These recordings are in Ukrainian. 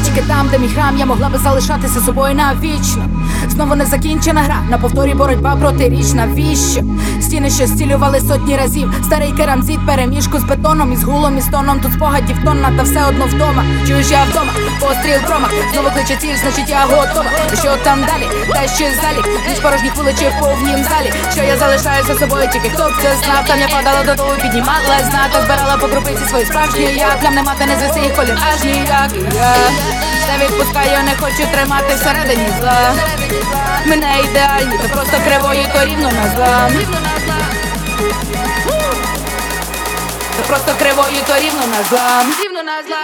тільки там, де мій храм, я могла би залишатися собою навічно. Знову не закінчена гра, на повторі боротьба протиріч. Навіщо? Стіни, що зцілювали сотні разів. Старий керамзит, переміжку з бетоном, із гулом, і стоном. Тут спогадів тонна, та все одно вдома. Чуєш, я вдома, постріл промах. Знову кличе ціль, значить я готова. Що там далі? Та ще залі. Ніж порожніх вуличів в повнім залі. Що я залишаюся собою, тільки хто б це знав. Там я падала додолу, піднімала зната. Збирала по крупиці свої справжні я. Плям не мати, не звести їх колір, аж ніяк я. Все відпускаю, не хочу тримати всередині зла. Ми не ідеальні, то просто кривої, то рівно на зла. То просто кривої, то рівно на зла. Рівно на зла.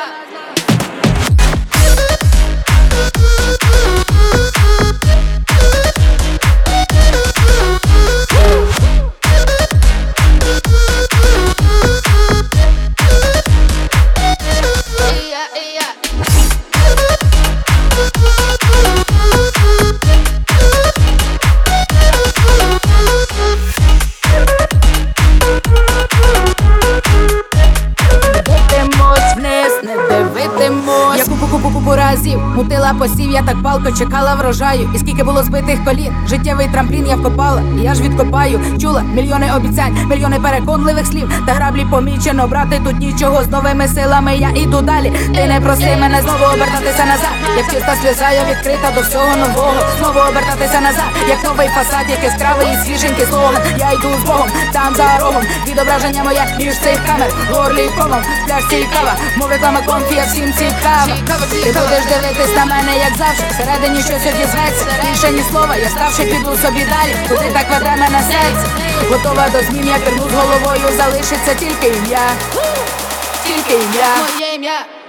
Я купу разів мутила посів, я так палко чекала врожаю. І скільки було збитих колін, життєвий трамплін я вкопала, і я ж відкопаю. Чула мільйони обіцянь, мільйони переконливих слів. Та граблі помічено, брати тут нічого. З новими силами я іду далі. Ти не проси мене знову обертатися назад. Як чиста сльоза, я відкрита до всього нового. Знову обертатися назад, як новий фасад, як яскравий і свіженький слоган. Я йду з Богом, там за рогом. Відображення моє між цих камер. Горлі комом, пляшці і кава. Мов реклама конфі, я всім цікава. Ти будеш дивитись на мене, як завжди. Всередині щось одізветься. Більше ні слова, я ставши, піду собі далі. Куди так веде мене серце? Готова до змін, я пірну з головою. Залишиться тільки ім'я. Тільки ім'я. Моє ім'я.